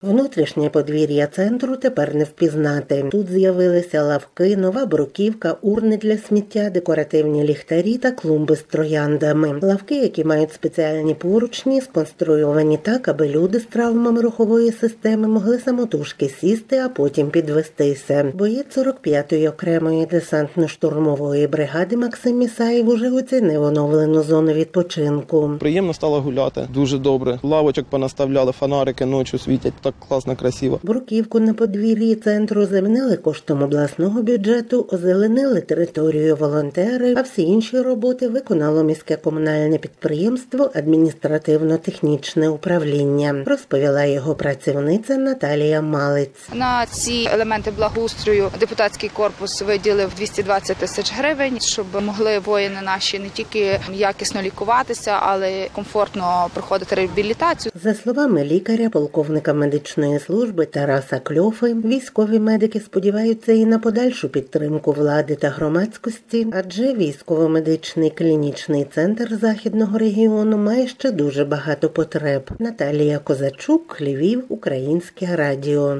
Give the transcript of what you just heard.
Внутрішнє подвір'я центру тепер не впізнати. Тут з'явилися лавки, нова бруківка, урни для сміття, декоративні ліхтарі та клумби з трояндами. Лавки, які мають спеціальні поручні, сконструйовані так, аби люди з травмами рухової системи могли самотужки сісти, а потім підвестися. Боєць 45-ї окремої десантно-штурмової бригади Максим Місаєв уже оцінив оновлену зону відпочинку. Приємно стало гуляти, дуже добре. Лавочок понаставляли, фонарики ночі світять. Так класно, красиво. Бруківку на подвір'ї центру замінили коштом обласного бюджету, озеленили територію волонтери, а всі інші роботи виконало міське комунальне підприємство «Адміністративно-технічне управління», розповіла його працівниця Наталія Малець. На ці елементи благоустрою депутатський корпус виділив 220 тисяч гривень, щоб могли воїни наші не тільки якісно лікуватися, але й комфортно проходити реабілітацію. За словами лікаря, полковника медичної служби Тараса Кльофи, військові медики сподіваються і на подальшу підтримку влади та громадськості, адже військово-медичний клінічний центр Західного регіону має ще дуже багато потреб. Наталія Козачук, Львів, Українське радіо.